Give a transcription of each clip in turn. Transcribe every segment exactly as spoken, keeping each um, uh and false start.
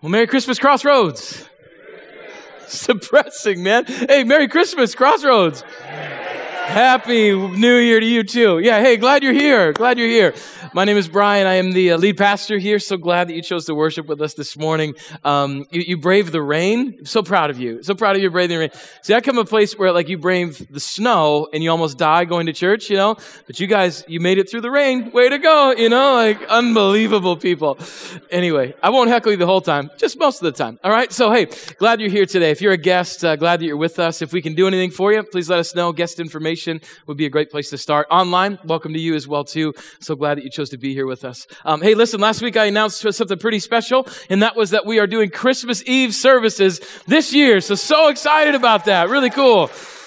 Well, Merry Christmas, Crossroads. It's depressing, man. Hey, Merry Christmas, Crossroads. Happy New Year to you too. Yeah, hey, glad you're here. Glad you're here. My name is Brian. I am the uh, lead pastor here. So glad that you chose to worship with us this morning. Um, you, you braved the rain. I'm so proud of you. So proud of you braving the rain. See, I come from a place where like you brave the snow and you almost die going to church, you know. But you guys, you made it through the rain. Way to go, you know, like unbelievable people. Anyway, I won't heckle you the whole time, just most of the time. All right. So hey, glad you're here today. If you're a guest, uh, glad that you're with us. If we can do anything for you, please let us know. Guest information would be a great place to start. Online, welcome to you as well too. So glad that you chose to be here with us. Um, hey, listen, last week I announced something pretty special, and that was that we are doing Christmas Eve services this year. So, so excited about that. Really cool.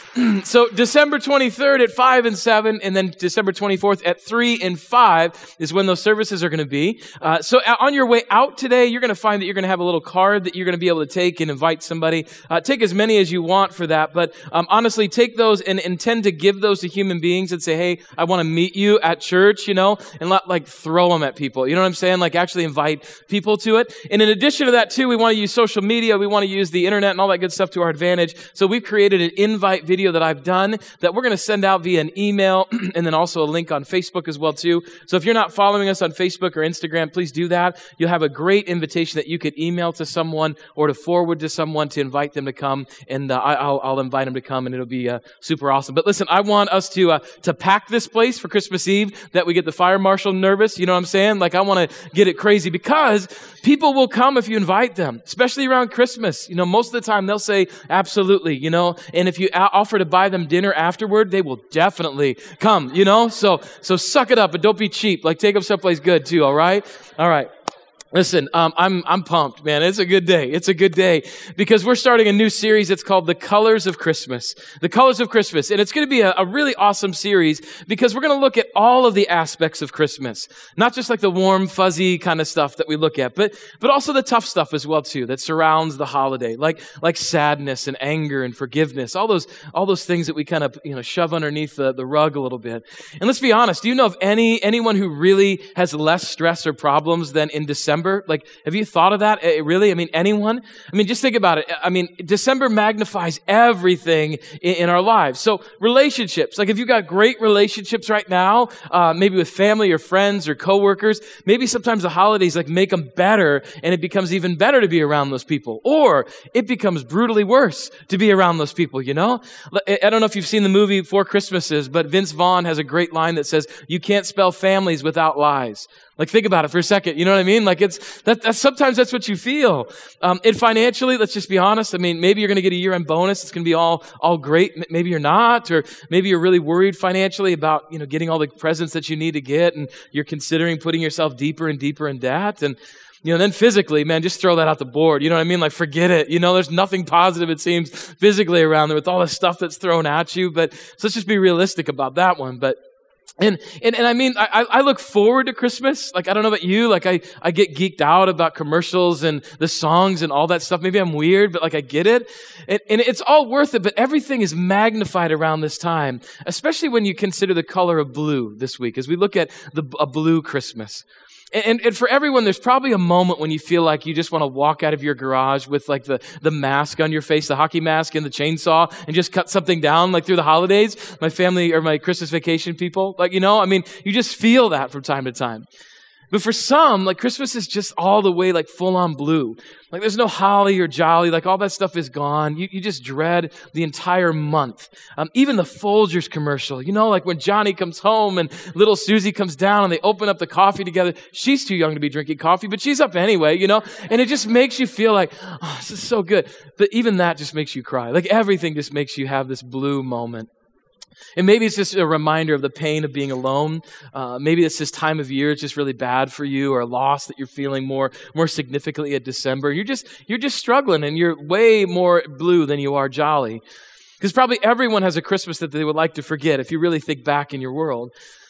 So December twenty-third at five and seven, and then December twenty-fourth at three and five is when those services are going to be. Uh, so on your way out today, you're going to find that you're going to have a little card that you're going to be able to take and invite somebody. Uh, take as many as you want for that, but um, honestly, take those and intend to give those to human beings and say, hey, I want to meet you at church, you know, and not like throw them at people. You know what I'm saying? Like actually invite people to it. And in addition to that too, we want to use social media. We want to use the internet and all that good stuff to our advantage. So we've created an invite video that I've done that we're going to send out via an email and then also a link on Facebook as well too. So if you're not following us on Facebook or Instagram, please do that. You'll have a great invitation that you could email to someone or to forward to someone to invite them to come, and uh, I'll, I'll invite them to come, and it'll be uh, super awesome. But listen, I want us to uh, to pack this place for Christmas Eve, that we get the fire marshal nervous. You know what I'm saying? Like I want to get it crazy because people will come if you invite them, especially around Christmas. You know, most of the time they'll say absolutely, you know, and if you a- offer to buy them dinner afterward, they will definitely come, you know? So, so suck it up, but don't be cheap. Like take them someplace good too, all right? All right. Listen, um, I'm I'm pumped, man. It's a good day. It's a good day because we're starting a new series. It's called The Colors of Christmas. The Colors of Christmas. And it's going to be a, a really awesome series because we're going to look at all of the aspects of Christmas. Not just like the warm, fuzzy kind of stuff that we look at, but but also the tough stuff as well too that surrounds the holiday, like like sadness and anger and forgiveness, all those all those things that we kind of, you know, shove underneath the, the rug a little bit. And let's be honest, do you know of any anyone who really has less stress or problems than in December? Like, have you thought of that? Uh, really? I mean, anyone? I mean, just think about it. I mean, December magnifies everything in, in our lives. So relationships, like if you've got great relationships right now, uh, maybe with family or friends or coworkers, maybe sometimes the holidays like make them better and it becomes even better to be around those people. Or it becomes brutally worse to be around those people, you know? I don't know if you've seen the movie Four Christmases, but Vince Vaughn has a great line that says, you can't spell families without lies. Like, think about it for a second. You know what I mean? Like, it's, that, that's, sometimes that's what you feel. Um, and financially, let's just be honest. I mean, maybe you're going to get a year-end bonus. It's going to be all, all great. M- maybe you're not, or maybe you're really worried financially about, you know, getting all the presents that you need to get, and you're considering putting yourself deeper and deeper in debt. And, you know, then physically, man, just throw that out the board. You know what I mean? Like, forget it. You know, there's nothing positive, it seems, physically around there with all the stuff that's thrown at you. But so let's just be realistic about that one. But And, and, and I mean, I, I look forward to Christmas. Like, I don't know about you. Like, I, I get geeked out about commercials and the songs and all that stuff. Maybe I'm weird, but like, I get it. And, and it's all worth it, but everything is magnified around this time, especially when you consider the color of blue this week, as we look at the, a blue Christmas. And, and for everyone, there's probably a moment when you feel like you just want to walk out of your garage with like the, the mask on your face, the hockey mask and the chainsaw, and just cut something down like through the holidays. My family or my Christmas vacation people, like, you know, I mean, you just feel that from time to time. But for some, like Christmas is just all the way like full on blue. Like there's no holly or jolly, like all that stuff is gone. You, you just dread the entire month. Um, even the Folgers commercial, you know, like when Johnny comes home and little Susie comes down and they open up the coffee together. She's too young to be drinking coffee, but she's up anyway, you know, and it just makes you feel like, oh, this is so good. But even that just makes you cry. Like everything just makes you have this blue moment. And maybe it's just a reminder of the pain of being alone. Uh, maybe it's this time of year, it's just really bad for you, or a loss that you're feeling more, more significantly at December. You're just, you're just struggling, and you're way more blue than you are jolly. Because probably everyone has a Christmas that they would like to forget if you really think back in your world.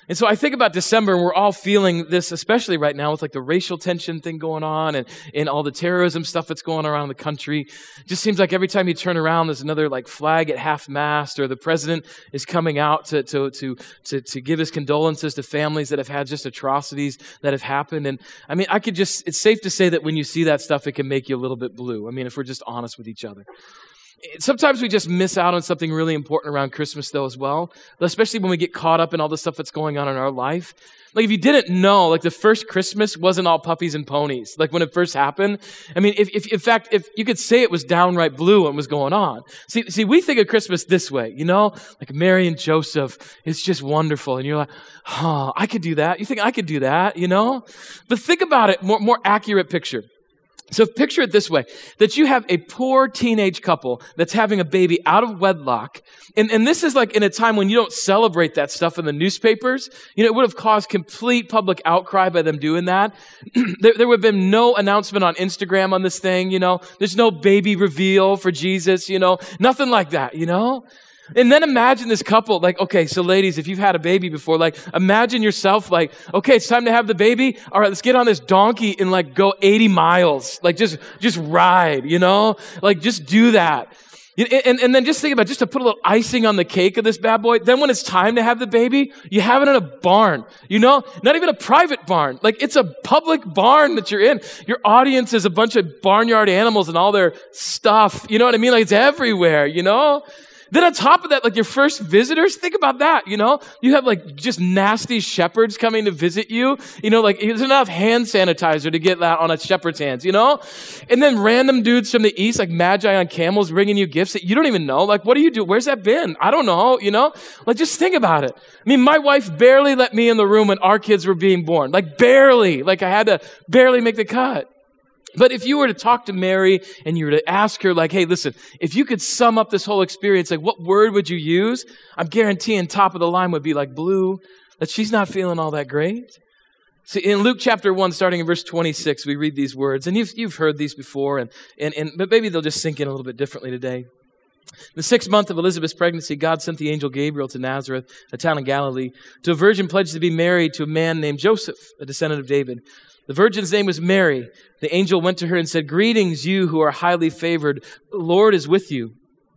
And so I think about December, and we're all feeling this, especially right now with like the racial tension thing going on and, and all the terrorism stuff that's going around the country. It just seems like every time you turn around, there's another like flag at half-mast, or the president is coming out to, to, to, to, to give his condolences to families that have had just atrocities that have happened. And I mean, I could just, it's safe to say that when you see that stuff, it can make you a little bit blue. I mean, if we're just honest with each other. Sometimes we just miss out on something really important around Christmas, though, as well, especially when we get caught up in all the stuff that's going on in our life. Like, if you didn't know, like, the first Christmas wasn't all puppies and ponies, like, when it first happened. I mean, if, if in fact, if you could say it was downright blue what was going on. See, see, we think of Christmas this way, you know? Like, Mary and Joseph, it's just wonderful. And you're like, oh, I could do that. You think I could do that, you know? But think about it, more, more accurate picture. So picture it this way, that you have a poor teenage couple that's having a baby out of wedlock. And, and this is like in a time when you don't celebrate that stuff in the newspapers. You know, it would have caused complete public outcry by them doing that. there, there would have been no announcement on Instagram on this thing, you know. There's no baby reveal for Jesus, you know. Nothing like that, you know. And then imagine this couple, like, okay, so ladies, if you've had a baby before, like, imagine yourself like, okay, it's time to have the baby. All right, let's get on this donkey and like go eighty miles. Like just, just ride, you know? Like just do that. And, and, and then just think about, just to put a little icing on the cake of this bad boy, then when it's time to have the baby, you have it in a barn, you know? Not even a private barn. Like it's a public barn that you're in. Your audience is a bunch of barnyard animals and all their stuff. You know what I mean? Like it's everywhere, you know? Then on top of that, like your first visitors, think about that, you know? You have like just nasty shepherds coming to visit you. You know, like there's enough hand sanitizer to get that on a shepherd's hands, you know? And then random dudes from the east, like magi on camels, bringing you gifts that you don't even know. Like, what do you do? Where's that been? I don't know, you know? Like, just think about it. I mean, my wife barely let me in the room when our kids were being born. Like, barely. Like, I had to barely make the cut. But if you were to talk to Mary and you were to ask her, like, hey, listen, if you could sum up this whole experience, like, what word would you use? I'm guaranteeing top of the line would be like blue, that she's not feeling all that great. See, in Luke chapter one, starting in verse twenty-six, we read these words, and you've, you've heard these before, and, and, and but maybe they'll just sink in a little bit differently today. In the sixth month of Elizabeth's pregnancy, God sent the angel Gabriel to Nazareth, a town in Galilee, to a virgin pledged to be married to a man named Joseph, a descendant of David. The virgin's name was Mary. The angel went to her and said, "Greetings, you who are highly favored. The Lord is with you."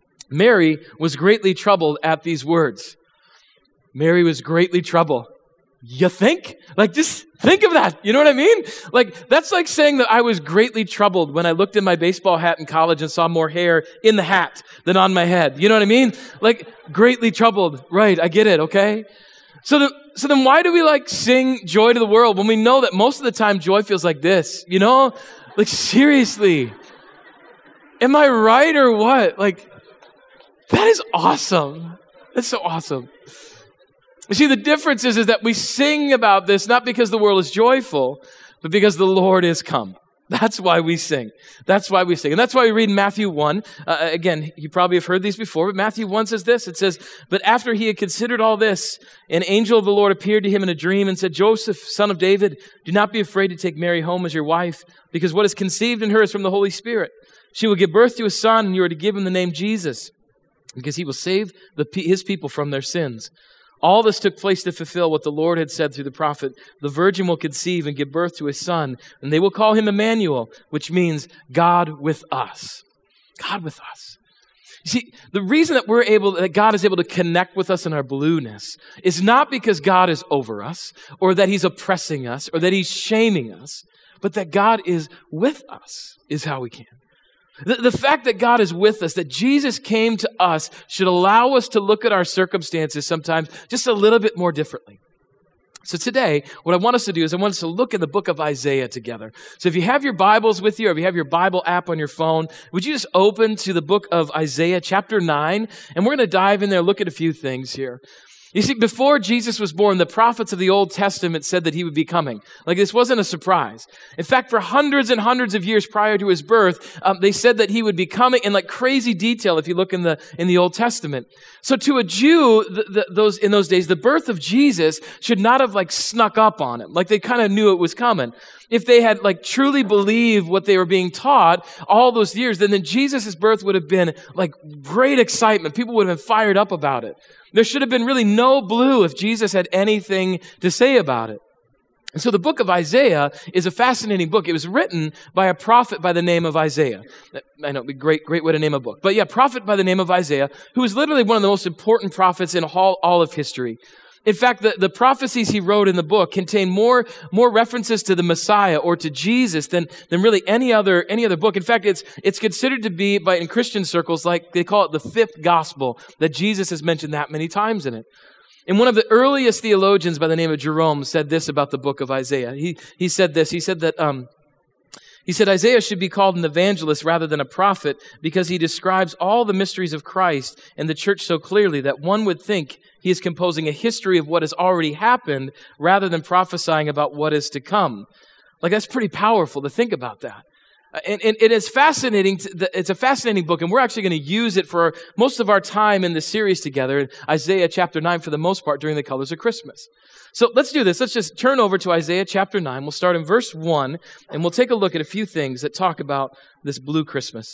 Mary was greatly troubled at these words. Mary was greatly troubled. You think? Like, just think of that. You know what I mean? Like, that's like saying that I was greatly troubled when I looked in my baseball hat in college and saw more hair in the hat than on my head. You know what I mean? Like, greatly troubled. Right, I get it, okay? So, the, so then why do we like sing Joy to the World when we know that most of the time joy feels like this? You know? Like, seriously. Am I right or what? Like, that is awesome. That's so awesome. You see, the difference is, is that we sing about this not because the world is joyful, but because the Lord is come. That's why we sing. That's why we sing. And that's why we read in Matthew one. Uh, again, you probably have heard these before, but Matthew one says this. It says, "But after he had considered all this, an angel of the Lord appeared to him in a dream and said, 'Joseph, son of David, do not be afraid to take Mary home as your wife, because what is conceived in her is from the Holy Spirit. She will give birth to a son, and you are to give him the name Jesus, because he will save the, his people from their sins.' All this took place to fulfill what the Lord had said through the prophet. The virgin will conceive and give birth to a son, and they will call him Emmanuel, which means God with us." God with us. You see, the reason that we're able, that God is able to connect with us in our blueness is not because God is over us, or that he's oppressing us, or that he's shaming us, but that God is with us is how we can. The, the fact that God is with us, that Jesus came to us, should allow us to look at our circumstances sometimes just a little bit more differently. So today, what I want us to do is I want us to look at the book of Isaiah together. So if you have your Bibles with you, or if you have your Bible app on your phone, would you just open to the book of Isaiah chapter nine, and we're going to dive in there and look at a few things here. You see, before Jesus was born, the prophets of the Old Testament said that he would be coming. Like, this wasn't a surprise. In fact, for hundreds and hundreds of years prior to his birth, um, they said that he would be coming in like crazy detail if you look in the in the Old Testament. So to a Jew, the, the, those in those days, the birth of Jesus should not have like snuck up on him. Like, they kind of knew it was coming. if they had like truly believed what they were being taught all those years, then, then Jesus' birth would have been like great excitement. People would have been fired up about it. There should have been really no blue if Jesus had anything to say about it. And so the book of Isaiah is a fascinating book. It was written by a prophet by the name of Isaiah. I know, it'd be a great, great way to name a book. But yeah, prophet by the name of Isaiah, who is literally one of the most important prophets in all, all of history. In fact, the, the prophecies he wrote in the book contain more, more references to the Messiah or to Jesus than, than really any other, any other book. In fact, it's, it's considered to be, by in Christian circles, like they call it the fifth gospel, that Jesus has mentioned that many times in it. And one of the earliest theologians by the name of Jerome said this about the book of Isaiah. He, he said this, he said that, um, he said Isaiah should be called an evangelist rather than a prophet because he describes all the mysteries of Christ and the church so clearly that one would think he is composing a history of what has already happened rather than prophesying about what is to come. Like, that's pretty powerful to think about that. And, and it is fascinating. To, it's a fascinating book, and we're actually going to use it for most of our time in this series together, Isaiah chapter nine for the most part during the colors of Christmas. So let's do this. Let's just turn over to Isaiah chapter nine. We'll start in verse one, and we'll take a look at a few things that talk about this blue Christmas.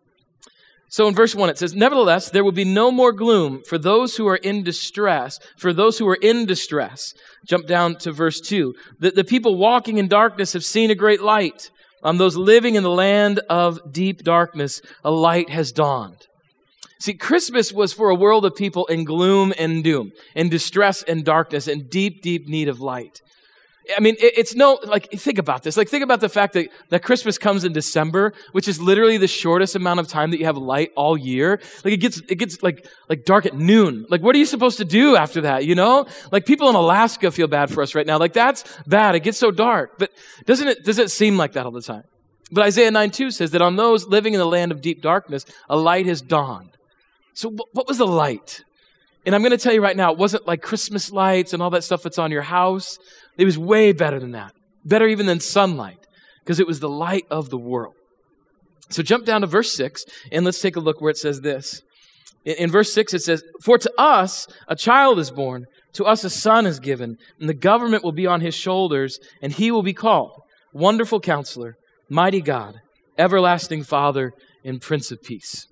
So in verse one, it says, "Nevertheless, there will be no more gloom for those who are in distress, for those who are in distress." Jump down to verse two. "The, the people walking in darkness have seen a great light. On those living in the land of deep darkness, a light has dawned." See, Christmas was for a world of people in gloom and doom, in distress and darkness, and deep, deep need of light. I mean, it, it's no, like, think about this. Like, think about the fact that, that Christmas comes in December, which is literally the shortest amount of time that you have light all year. Like, it gets, it gets like, like dark at noon. Like, what are you supposed to do after that, you know? Like, people in Alaska feel bad for us right now. Like, that's bad. It gets so dark. But doesn't it, doesn't it seem like that all the time? But Isaiah nine two says that on those living in the land of deep darkness, a light has dawned. So what was the light? And I'm going to tell you right now, it wasn't like Christmas lights and all that stuff that's on your house. It was way better than that. Better even than sunlight, because it was the light of the world. So jump down to verse six, and let's take a look where it says this. In, in verse six, it says, "For to us a child is born, to us a son is given, and the government will be on his shoulders, and he will be called Wonderful Counselor, Mighty God, Everlasting Father, and Prince of Peace."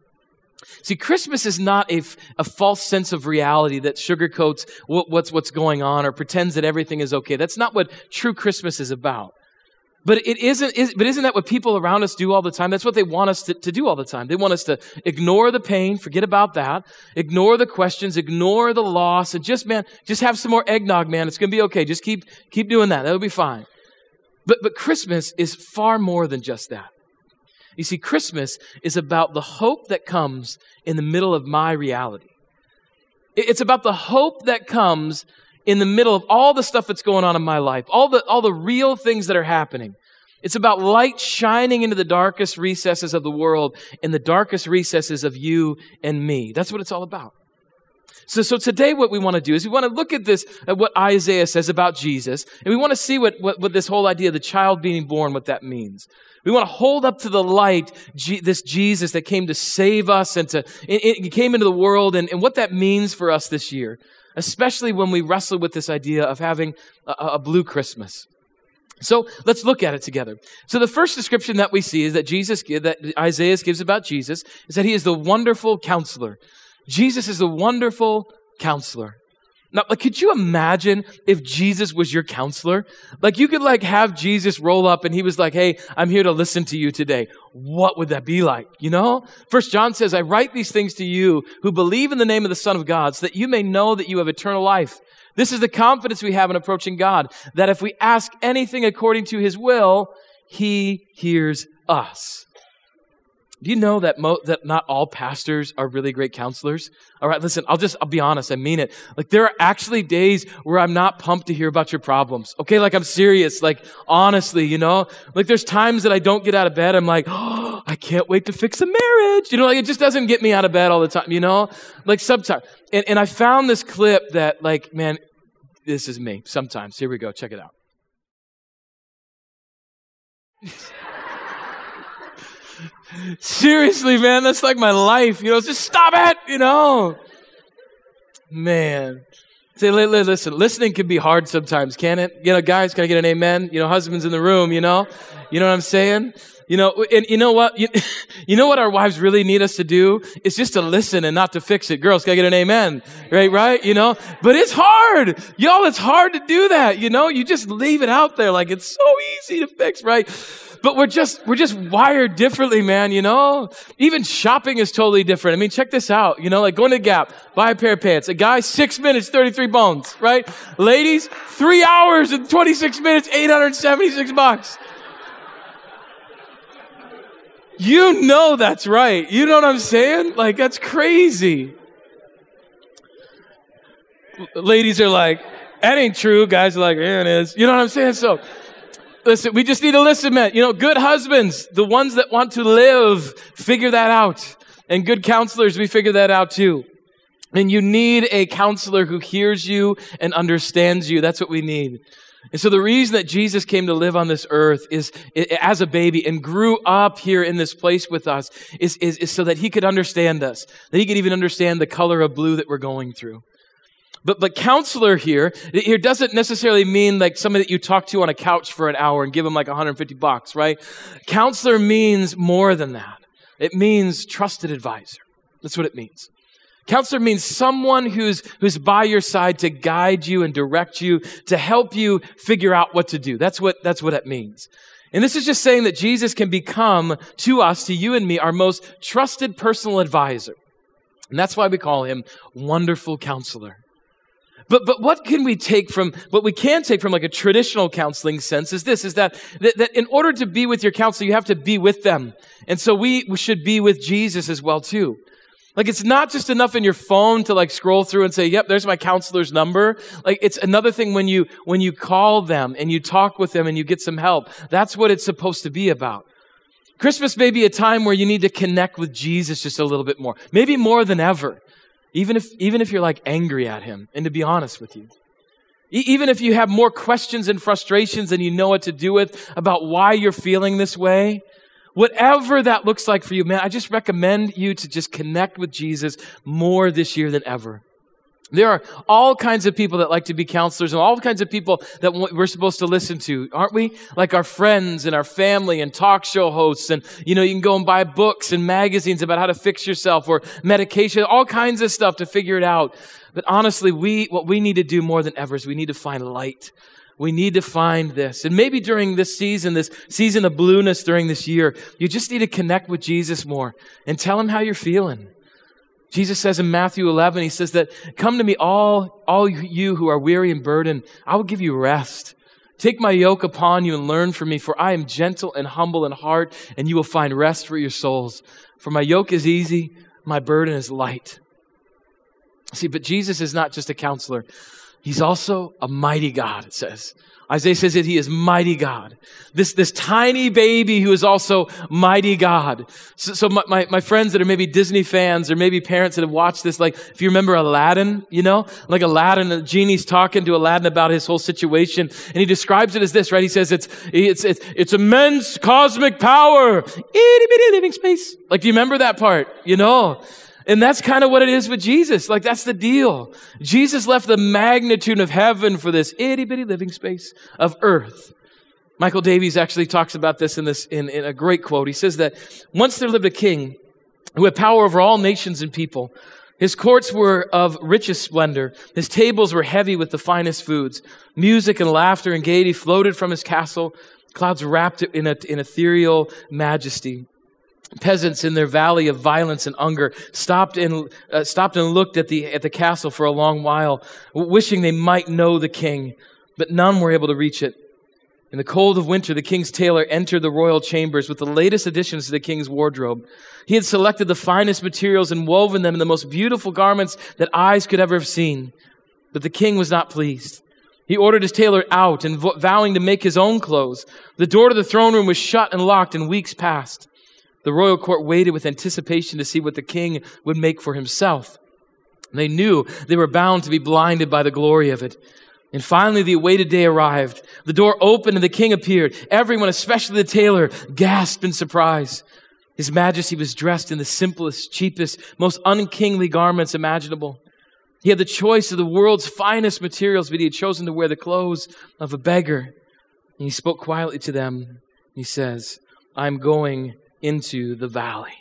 See, Christmas is not a, a false sense of reality that sugarcoats what, what's, what's going on or pretends that everything is okay. That's not what true Christmas is about. But it isn't, is, but isn't that what people around us do all the time? That's what they want us to, to do all the time. They want us to ignore the pain, forget about that, ignore the questions, ignore the loss, and just, man, just have some more eggnog, man. It's going to be okay. Just keep, keep doing that. That'll be fine. But, but Christmas is far more than just that. You see, Christmas is about the hope that comes in the middle of my reality. It's about the hope that comes in the middle of all the stuff that's going on in my life, all the, all the real things that are happening. It's about light shining into the darkest recesses of the world, in the darkest recesses of you and me. That's what it's all about. So, so today what we want to do is we want to look at this, at what Isaiah says about Jesus, and we want to see what, what, what this whole idea of the child being born, what that means. We want to hold up to the light G- this Jesus that came to save us and to it, it came into the world, and, and what that means for us this year, especially when we wrestle with this idea of having a, a blue Christmas. So let's look at it together. So the first description that we see is that Jesus, that Isaiah gives about Jesus, is that he is the wonderful counselor. Jesus is the wonderful counselor. Now, like, could you imagine if Jesus was your counselor? Like, you could like have Jesus roll up and he was like, "Hey, I'm here to listen to you today." What would that be like? You know? First John says, "I write these things to you who believe in the name of the Son of God, so that you may know that you have eternal life. This is the confidence we have in approaching God, that if we ask anything according to his will, he hears us." Do you know that mo- that not all pastors are really great counselors? All right, listen, I'll just, I'll be honest, I mean it. Like, there are actually days where I'm not pumped to hear about your problems. Okay, like, I'm serious, like, honestly, you know? Like, there's times that I don't get out of bed, I'm like, "Oh, I can't wait to fix a marriage." You know, like, it just doesn't get me out of bed all the time, you know? Like, sometimes. And, and I found this clip that, like, man, this is me sometimes. Here we go, check it out. Seriously, man, that's like my life, you know, just stop it, you know. Man. Say, li- li- listen, listening can be hard sometimes, can it? You know, guys, can I get an amen? You know, husbands in the room, you know? You know what I'm saying? You know, and you know what? You, you know what our wives really need us to do? It's just to listen and not to fix it. Girls, can I get an amen? Right, right? You know? But it's hard. Y'all, it's hard to do that, you know? You just leave it out there like it's so easy to fix, right? But we're just, we're just wired differently, man, you know? Even shopping is totally different. I mean, check this out, you know, like going to Gap, buy a pair of pants. A guy, six minutes, thirty-three bones, right? Ladies, three hours and twenty-six minutes, eight hundred seventy-six bucks. You know that's right. You know what I'm saying? Like, that's crazy. Ladies are like, that ain't true. Guys are like, yeah, it is. You know what I'm saying? So, listen, we just need to listen, man. You know, good husbands, the ones that want to live, figure that out. And good counselors, we figure that out too. And you need a counselor who hears you and understands you. That's what we need. And so the reason that Jesus came to live on this earth is, as a baby, and grew up here in this place with us is, is, is so that he could understand us, that he could even understand the color of blue that we're going through. But but counselor here, here doesn't necessarily mean like somebody that you talk to on a couch for an hour and give them like one hundred fifty bucks, right? Counselor means more than that. It means trusted advisor. That's what it means. Counselor means someone who's who's by your side to guide you and direct you, to help you figure out what to do. That's what that's what it means. And this is just saying that Jesus can become to us, to you and me, our most trusted personal advisor. And that's why we call him Wonderful Counselor. But but what can we take from, what we can take from like a traditional counseling sense is this, is that, that, that in order to be with your counselor, you have to be with them. And so we, we should be with Jesus as well too. Like, it's not just enough in your phone to like scroll through and say, yep, there's my counselor's number. Like, it's another thing when you, when you call them and you talk with them and you get some help. That's what it's supposed to be about. Christmas may be a time where you need to connect with Jesus just a little bit more. Maybe more than ever. Even if, even if you're like angry at him, and to be honest with you. E- even if you have more questions and frustrations than you know what to do with about why you're feeling this way. Whatever that looks like for you, man, I just recommend you to just connect with Jesus more this year than ever. There are all kinds of people that like to be counselors and all kinds of people that we're supposed to listen to, aren't we? Like our friends and our family and talk show hosts. And, you know, you can go and buy books and magazines about how to fix yourself or medication, all kinds of stuff to figure it out. But honestly, we what we need to do more than ever is we need to find light. We need to find this. And maybe during this season, this season of blueness during this year, you just need to connect with Jesus more and tell him how you're feeling. Jesus says in Matthew eleven, he says that, come to me all, all you who are weary and burdened, I will give you rest. Take my yoke upon you and learn from me, for I am gentle and humble in heart, and you will find rest for your souls. For my yoke is easy, my burden is light. See, but Jesus is not just a counselor. He's also a mighty God, it says. Isaiah says that he is mighty God. This, this tiny baby who is also mighty God. So, so my, my, my friends that are maybe Disney fans or maybe parents that have watched this, like if you remember Aladdin, you know, like Aladdin, the genie's talking to Aladdin about his whole situation. And he describes it as this, right? He says it's, it's, it's, it's immense cosmic power. Itty bitty living space. Like, do you remember that part? You know? And that's kind of what it is with Jesus. Like, that's the deal. Jesus left the magnitude of heaven for this itty bitty living space of earth. Michael Davies actually talks about this in this in, in a great quote. He says that once there lived a king who had power over all nations and people. His courts were of richest splendor. His tables were heavy with the finest foods. Music and laughter and gaiety floated from his castle. Clouds wrapped it in an in ethereal majesty. Peasants in their valley of violence and hunger stopped and uh, stopped and looked at the at the castle for a long while, wishing they might know the king, but none were able to reach it. In the cold of winter, the king's tailor entered the royal chambers with the latest additions to the king's wardrobe. He had selected the finest materials and woven them in the most beautiful garments that eyes could ever have seen. But the king was not pleased. He ordered his tailor out and vo- vowing to make his own clothes. The door to the throne room was shut and locked, and weeks passed. The royal court waited with anticipation to see what the king would make for himself. They knew they were bound to be blinded by the glory of it. And finally, the awaited day arrived. The door opened and the king appeared. Everyone, especially the tailor, gasped in surprise. His Majesty was dressed in the simplest, cheapest, most unkingly garments imaginable. He had the choice of the world's finest materials, but he had chosen to wear the clothes of a beggar. And he spoke quietly to them. He says, I'm going into the valley.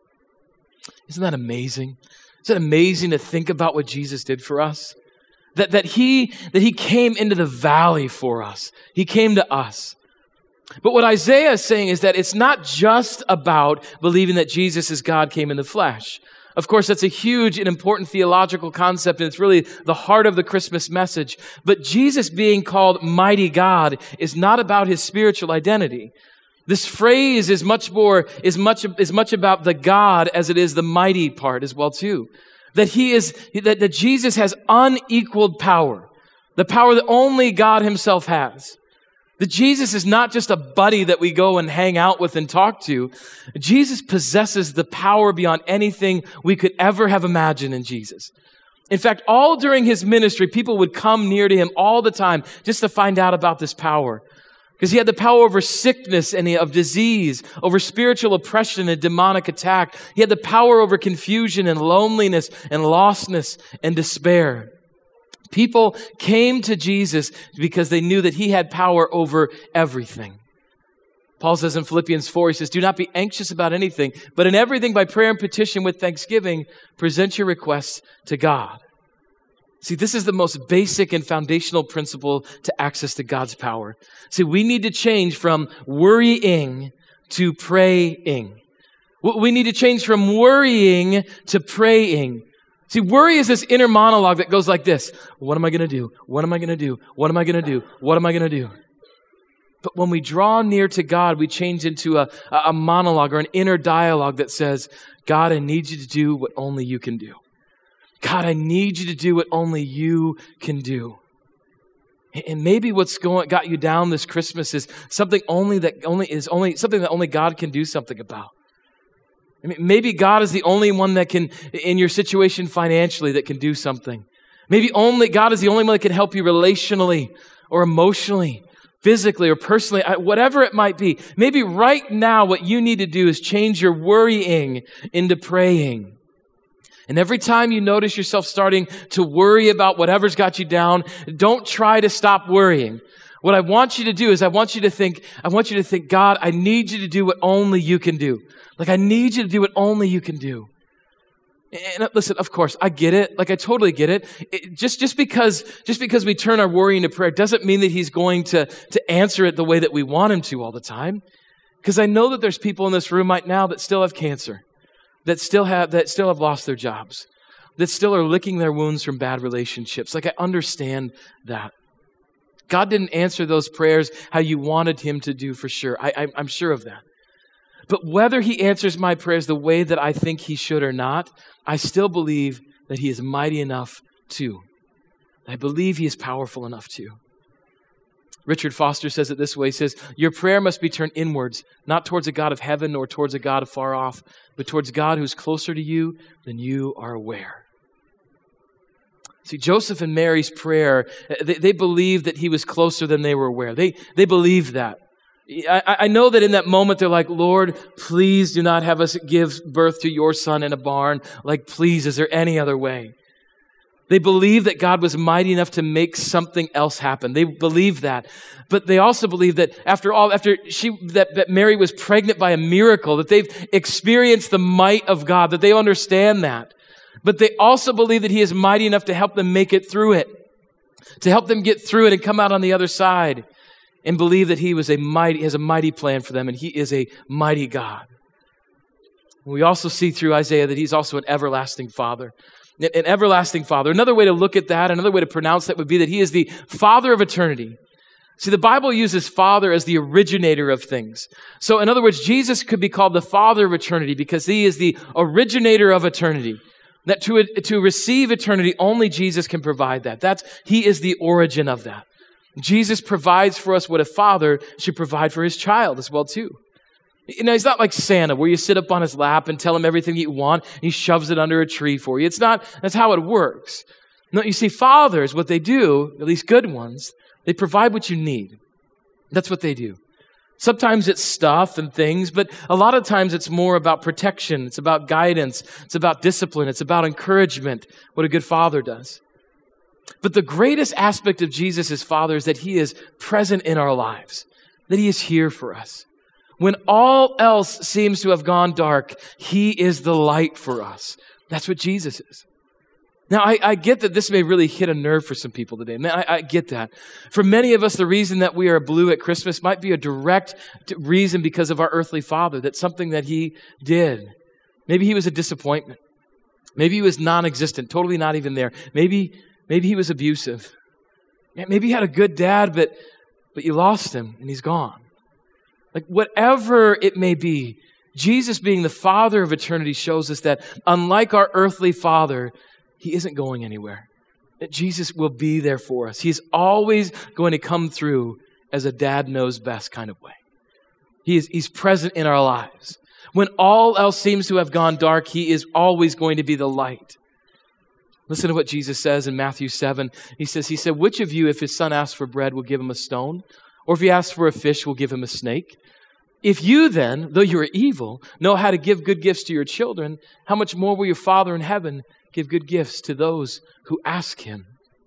Isn't that amazing? Isn't it amazing to think about what Jesus did for us? That, that, he, that he came into the valley for us. He came to us. But what Isaiah is saying is that it's not just about believing that Jesus as God came in the flesh. Of course, that's a huge and important theological concept, and it's really the heart of the Christmas message. But Jesus being called mighty God is not about his spiritual identity. This phrase is much more, is much, is much about the God as it is the mighty part as well too. That he is, that, that Jesus has unequaled power. The power that only God himself has. That Jesus is not just a buddy that we go and hang out with and talk to. Jesus possesses the power beyond anything we could ever have imagined in Jesus. In fact, all during his ministry, people would come near to him all the time just to find out about this power. Because he had the power over sickness and of disease, over spiritual oppression and demonic attack. He had the power over confusion and loneliness and lostness and despair. People came to Jesus because they knew that he had power over everything. Paul says in Philippians four, he says, do not be anxious about anything, but in everything by prayer and petition with thanksgiving, present your requests to God. See, this is the most basic and foundational principle to access to God's power. See, we need to change from worrying to praying. We need to change from worrying to praying. See, worry is this inner monologue that goes like this. What am I going to do? What am I going to do? What am I going to do? What am I going to do? But when we draw near to God, we change into a, a monologue or an inner dialogue that says, God, I need you to do what only you can do. God, I need you to do what only you can do. And maybe what's going got you down this Christmas is something only that only is only something that only God can do something about. I mean, maybe God is the only one that can, in your situation financially, that can do something. Maybe only God is the only one that can help you relationally or emotionally, physically or personally, whatever it might be. Maybe right now what you need to do is change your worrying into praying. And every time you notice yourself starting to worry about whatever's got you down, don't try to stop worrying. What I want you to do is I want you to think, I want you to think, God, I need you to do what only you can do. Like, I need you to do what only you can do. And listen, of course, I get it. Like, I totally get it. it just, just because, just because we turn our worry into prayer doesn't mean that he's going to, to answer it the way that we want him to all the time. Because I know that there's people in this room right now that still have cancer. That still have that still have lost their jobs, that still are licking their wounds from bad relationships. Like, I understand that. God didn't answer those prayers how you wanted him to do for sure. I, I, I'm sure of that. But whether he answers my prayers the way that I think he should or not, I still believe that he is mighty enough to. I believe he is powerful enough to. Richard Foster says it this way. He says, your prayer must be turned inwards, not towards a God of heaven nor towards a God afar off, but towards God who's closer to you than you are aware. See, Joseph and Mary's prayer, they, they believed that he was closer than they were aware. They, they believed that. I, I know that in that moment they're like, Lord, please do not have us give birth to your son in a barn. Like, please, is there any other way? They believed that God was mighty enough to make something else happen. They believed that. But they also believed that after all, after she, that, that Mary was pregnant by a miracle, that they've experienced the might of God, that they understand that. But they also believe that he is mighty enough to help them make it through it, to help them get through it and come out on the other side, and believe that he was a mighty, has a mighty plan for them, and he is a mighty God. We also see through Isaiah that he's also an everlasting Father. An everlasting Father. Another way to look at that, another way to pronounce that would be that he is the Father of eternity. See, the Bible uses Father as the originator of things. So in other words, Jesus could be called the Father of eternity because he is the originator of eternity. That to, to receive eternity, only Jesus can provide that. That's, he is the origin of that. Jesus provides for us what a father should provide for his child as well too. You know, he's not like Santa where you sit up on his lap and tell him everything you want and he shoves it under a tree for you. It's not, that's how it works. No, you see, fathers, what they do, at least good ones, they provide what you need. That's what they do. Sometimes it's stuff and things, but a lot of times it's more about protection. It's about guidance. It's about discipline. It's about encouragement, what a good father does. But the greatest aspect of Jesus as Father is that he is present in our lives, that he is here for us. When all else seems to have gone dark, he is the light for us. That's what Jesus is. Now, I, I get that this may really hit a nerve for some people today. Man, I, I get that. For many of us, the reason that we are blue at Christmas might be a direct reason because of our earthly father, that's something that he did. Maybe he was a disappointment. Maybe he was non-existent, totally not even there. Maybe, maybe he was abusive. Maybe you had a good dad, but, but you lost him and he's gone. Like whatever it may be, Jesus being the Father of eternity shows us that unlike our earthly father, he isn't going anywhere. That Jesus will be there for us. He's always going to come through as a dad knows best kind of way. He is, he's present in our lives. When all else seems to have gone dark, he is always going to be the light. Listen to what Jesus says in Matthew seven. He says, he said, which of you, if his son asks for bread, will give him a stone? Or if he asks for a fish, will give him a snake? If you then, though you are evil, know how to give good gifts to your children, how much more will your Father in heaven give good gifts to those who ask him?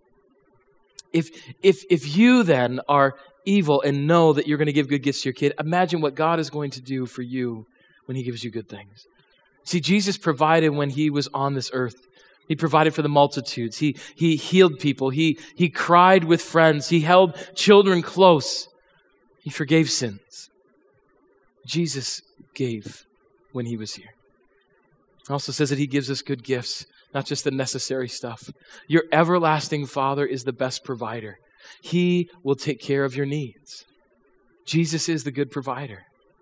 If, if, if you then are evil and know that you're going to give good gifts to your kid, imagine what God is going to do for you when he gives you good things. See, Jesus provided when he was on this earth. He provided for the multitudes. He, he healed people. He, he cried with friends. He held children close. He forgave sins. Jesus gave when he was here. It also says that he gives us good gifts, not just the necessary stuff. Your everlasting Father is the best provider. He will take care of your needs. Jesus is the good provider.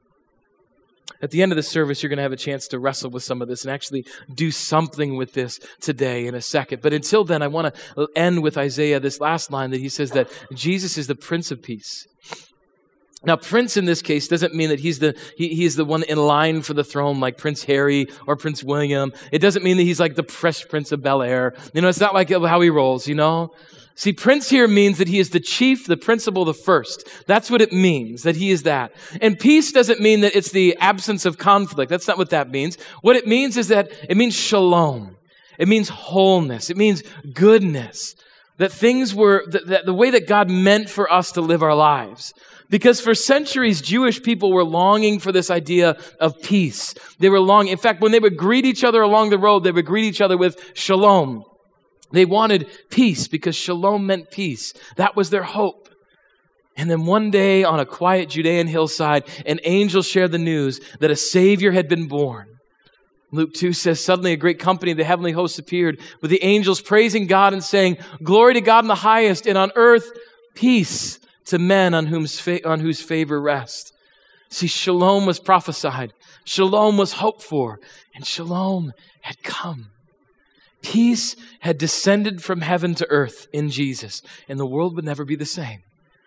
At the end of the service, you're going to have a chance to wrestle with some of this and actually do something with this today in a second. But until then, I want to end with Isaiah, this last line that he says that Jesus is the Prince of Peace. Now, Prince in this case doesn't mean that he's the he, he's the one in line for the throne like Prince Harry or Prince William. It doesn't mean that he's like the Fresh Prince of Bel-Air. You know, it's not like how he rolls, you know? See, Prince here means that he is the chief, the principal, the first. That's what it means, that he is that. And peace doesn't mean that it's the absence of conflict. That's not what that means. What it means is that it means shalom. It means wholeness. It means goodness. That things were, that, that the way that God meant for us to live our lives. Because for centuries, Jewish people were longing for this idea of peace. They were longing. In fact, when they would greet each other along the road, they would greet each other with shalom. They wanted peace because shalom meant peace. That was their hope. And then one day on a quiet Judean hillside, an angel shared the news that a Savior had been born. Luke two says, suddenly a great company of the heavenly hosts appeared with the angels praising God and saying, glory to God in the highest, and on earth, peace to men on whose, fa- on whose favor rests. See, shalom was prophesied. Shalom was hoped for. And shalom had come. Peace had descended from heaven to earth in Jesus. And the world would never be the same.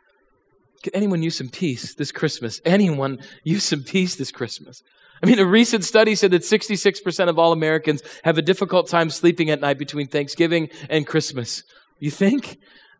Could anyone use some peace this Christmas? Anyone use some peace this Christmas? I mean, a recent study said that sixty-six percent of all Americans have a difficult time sleeping at night between Thanksgiving and Christmas. You think?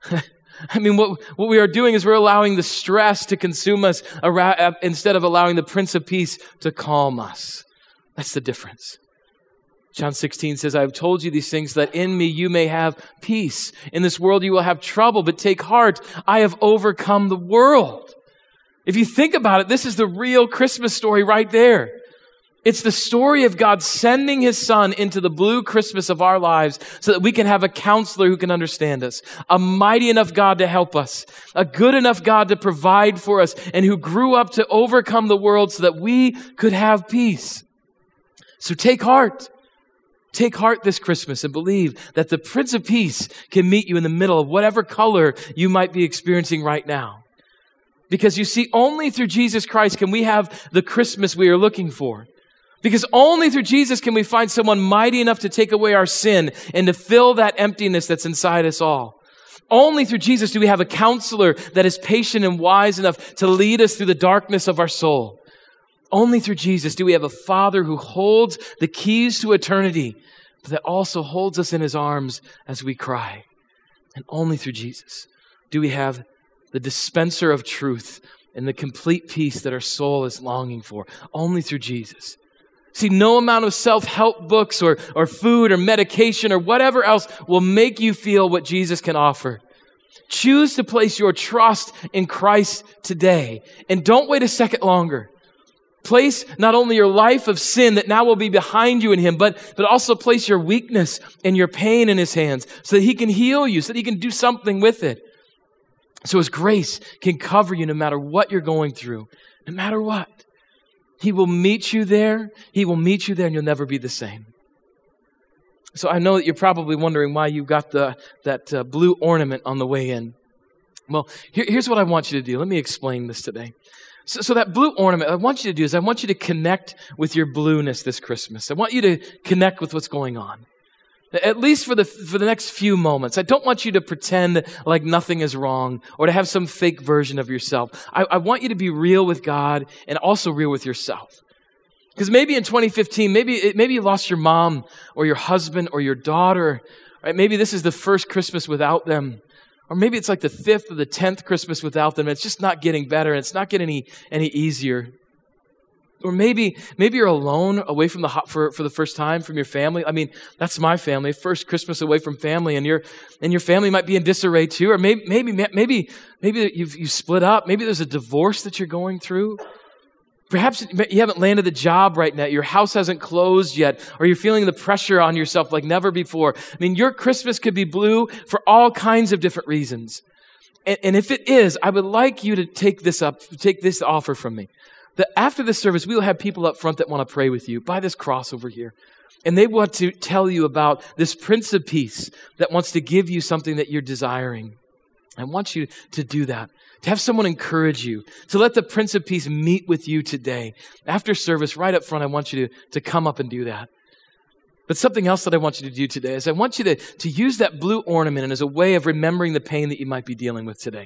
I mean, what, what we are doing is we're allowing the stress to consume us around, instead of allowing the Prince of Peace to calm us. That's the difference. John sixteen says, I have told you these things so that in me you may have peace. In this world you will have trouble, but take heart. I have overcome the world. If you think about it, this is the real Christmas story right there. It's the story of God sending his son into the blue Christmas of our lives so that we can have a counselor who can understand us, a mighty enough God to help us, a good enough God to provide for us, and who grew up to overcome the world so that we could have peace. So take heart. Take heart this Christmas and believe that the Prince of Peace can meet you in the middle of whatever color you might be experiencing right now. Because you see, only through Jesus Christ can we have the Christmas we are looking for. Because only through Jesus can we find someone mighty enough to take away our sin and to fill that emptiness that's inside us all. Only through Jesus do we have a counselor that is patient and wise enough to lead us through the darkness of our soul. Only through Jesus do we have a Father who holds the keys to eternity, but that also holds us in his arms as we cry. And only through Jesus do we have the dispenser of truth and the complete peace that our soul is longing for, only through Jesus. See, no amount of self-help books or, or food or medication or whatever else will make you feel what Jesus can offer. Choose to place your trust in Christ today, and don't wait a second longer. Place not only your life of sin that now will be behind you in Him, but, but also place your weakness and your pain in His hands so that He can heal you, so that He can do something with it. So His grace can cover you no matter what you're going through, no matter what. He will meet you there. He will meet you there, and you'll never be the same. So I know that you're probably wondering why you got the that uh, blue ornament on the way in. Well, here, here's what I want you to do. Let me explain this today. So, so that blue ornament, I want you to do is I want you to connect with your blueness this Christmas. I want you to connect with what's going on. At least for the for the next few moments. I don't want you to pretend like nothing is wrong or to have some fake version of yourself. I, I want you to be real with God and also real with yourself. Because maybe in twenty fifteen, maybe maybe you lost your mom or your husband or your daughter. Right? Maybe this is the first Christmas without them. Or maybe it's like the fifth or the tenth Christmas without them. It's just not getting better. And it's not getting any, any easier. Or maybe maybe you're alone, away from the for for the first time from your family. I mean, that's my family. First Christmas away from family, and your and your family might be in disarray too. Or maybe maybe maybe maybe you've you split up. Maybe there's a divorce that you're going through. Perhaps you haven't landed the job right now. Your house hasn't closed yet, or you're feeling the pressure on yourself like never before. I mean, your Christmas could be blue for all kinds of different reasons. And, and if it is, I would like you to take this up, take this offer from me. That after this service, we will have people up front that want to pray with you by this cross over here. And they want to tell you about this Prince of Peace that wants to give you something that you're desiring. I want you to do that, to have someone encourage you, to let the Prince of Peace meet with you today. After service, right up front, I want you to, to come up and do that. But something else that I want you to do today is I want you to, to use that blue ornament as a way of remembering the pain that you might be dealing with today.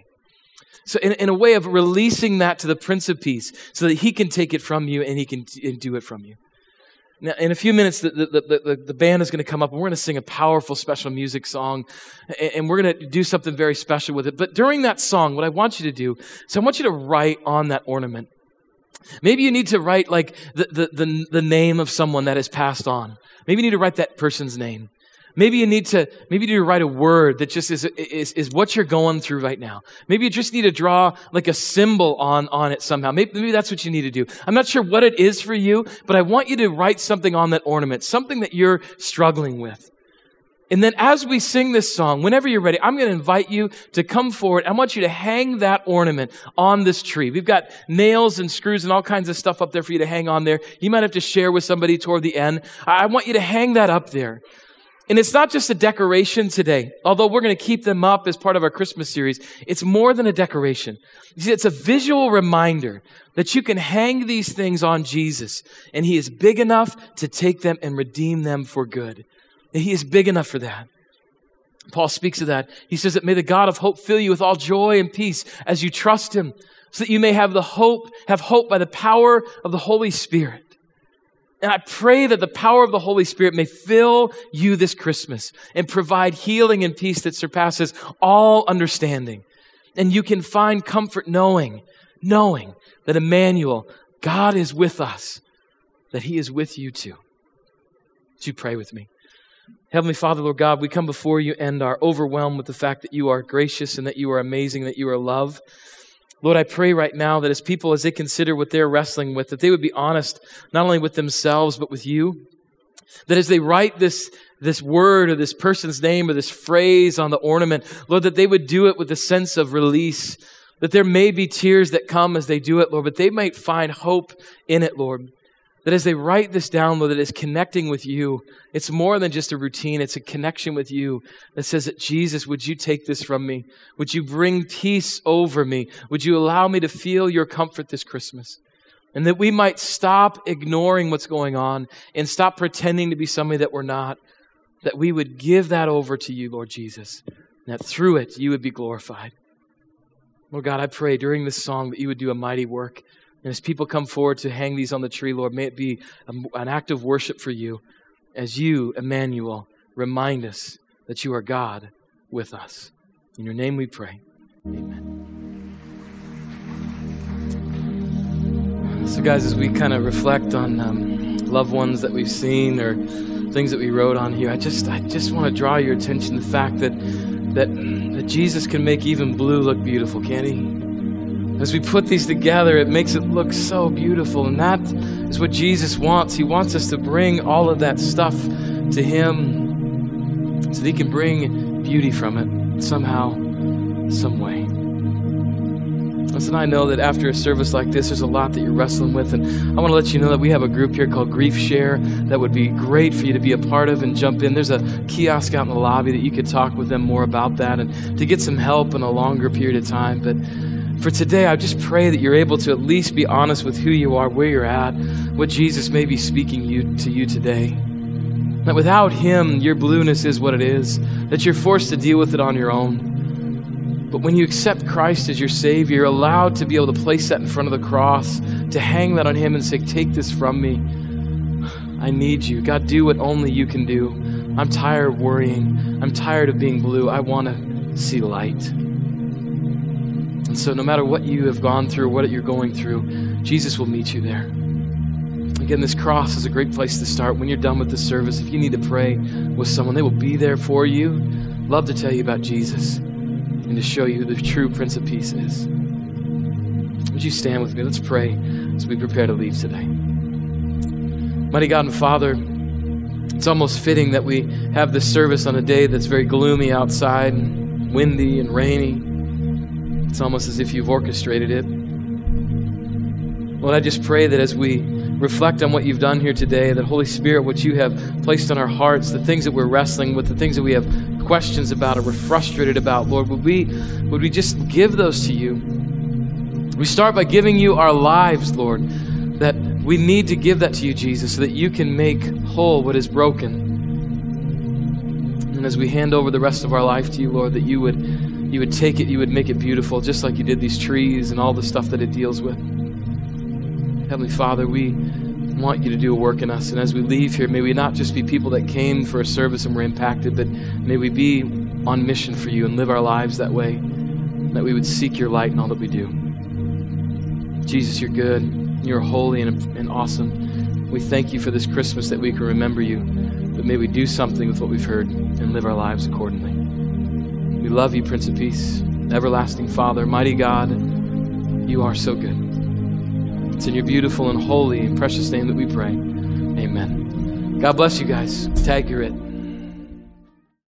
So in, in a way of releasing that to the Prince of Peace so that He can take it from you and He can and do it from you. Now, in a few minutes, the, the, the, the band is going to come up and we're going to sing a powerful special music song, and, and we're going to do something very special with it. But during that song, what I want you to do is I want you to write on that ornament. Maybe you need to write like the, the, the, the name of someone that has passed on. Maybe you need to write that person's name. Maybe you need to, maybe you need to write a word that just is, is, is what you're going through right now. Maybe you just need to draw like a symbol on, on it somehow. Maybe, maybe that's what you need to do. I'm not sure what it is for you, but I want you to write something on that ornament, something that you're struggling with. And then as we sing this song, whenever you're ready, I'm going to invite you to come forward. I want you to hang that ornament on this tree. We've got nails and screws and all kinds of stuff up there for you to hang on there. You might have to share with somebody toward the end. I want you to hang that up there. And it's not just a decoration today, although we're going to keep them up as part of our Christmas series. It's more than a decoration. You see, it's a visual reminder that you can hang these things on Jesus, and He is big enough to take them and redeem them for good. And He is big enough for that. Paul speaks of that. He says that may the God of hope fill you with all joy and peace as you trust Him, so that you may have the hope, have hope by the power of the Holy Spirit. And I pray that the power of the Holy Spirit may fill you this Christmas and provide healing and peace that surpasses all understanding. And you can find comfort knowing, knowing that Emmanuel, God is with us, that He is with you too. Would you pray with me? Heavenly Father, Lord God, we come before you and are overwhelmed with the fact that you are gracious and that you are amazing, that you are love. Lord, I pray right now that as people, as they consider what they're wrestling with, that they would be honest, not only with themselves, but with you. That as they write this, this word or this person's name or this phrase on the ornament, Lord, that they would do it with a sense of release. That there may be tears that come as they do it, Lord, but they might find hope in it, Lord. That as they write this down, Lord, that it's connecting with you. It's more than just a routine. It's a connection with you that says that, Jesus, would you take this from me? Would you bring peace over me? Would you allow me to feel your comfort this Christmas? And that we might stop ignoring what's going on and stop pretending to be somebody that we're not. That we would give that over to you, Lord Jesus. And that through it, you would be glorified. Lord God, I pray during this song that you would do a mighty work. And as people come forward to hang these on the tree, Lord, may it be an act of worship for you as you, Emmanuel, remind us that you are God with us. In your name we pray. Amen. So guys, as we kind of reflect on um, loved ones that we've seen or things that we wrote on here, I just I just want to draw your attention to the fact that, that, that Jesus can make even blue look beautiful, can't he? As we put these together, it makes it look so beautiful. And that is what Jesus wants. He wants us to bring all of that stuff to him so that he can bring beauty from it somehow, some way. Listen, I know that after a service like this, there's a lot that you're wrestling with, and I want to let you know that we have a group here called Grief Share that would be great for you to be a part of and jump in. There's a kiosk out in the lobby that you could talk with them more about that and to get some help in a longer period of time. But for today, I just pray that you're able to at least be honest with who you are, where you're at, what Jesus may be speaking you to you today. That without him, your blueness is what it is, that you're forced to deal with it on your own. But when you accept Christ as your Savior, you're allowed to be able to place that in front of the cross, to hang that on him and say, take this from me. I need you. God, do what only you can do. I'm tired of worrying. I'm tired of being blue. I want to see light. And so no matter what you have gone through, what you're going through, Jesus will meet you there. Again, this cross is a great place to start. When you're done with the service, if you need to pray with someone, they will be there for you. Love to tell you about Jesus and to show you who the true Prince of Peace is. Would you stand with me? Let's pray as we prepare to leave today. Mighty God and Father, it's almost fitting that we have this service on a day that's very gloomy outside, and windy and rainy. It's almost as if you've orchestrated it. Lord, I just pray that as we reflect on what you've done here today, that Holy Spirit, what you have placed on our hearts, the things that we're wrestling with, the things that we have questions about or we're frustrated about, Lord, would we, would we just give those to you? We start by giving you our lives, Lord, that we need to give that to you, Jesus, so that you can make whole what is broken. And as we hand over the rest of our life to you, Lord, that you would, you would take it, you would make it beautiful, just like you did these trees and all the stuff that it deals with. Heavenly Father, we want you to do a work in us. And as we leave here, may we not just be people that came for a service and were impacted, but may we be on mission for you and live our lives that way, that we would seek your light in all that we do. Jesus, you're good. You're holy and, and awesome. We thank you for this Christmas that we can remember you, but may we do something with what we've heard and live our lives accordingly. We love you, Prince of Peace, everlasting Father, mighty God. You are so good. It's in your beautiful and holy and precious name that we pray. Amen. God bless you guys. Tag, you're it.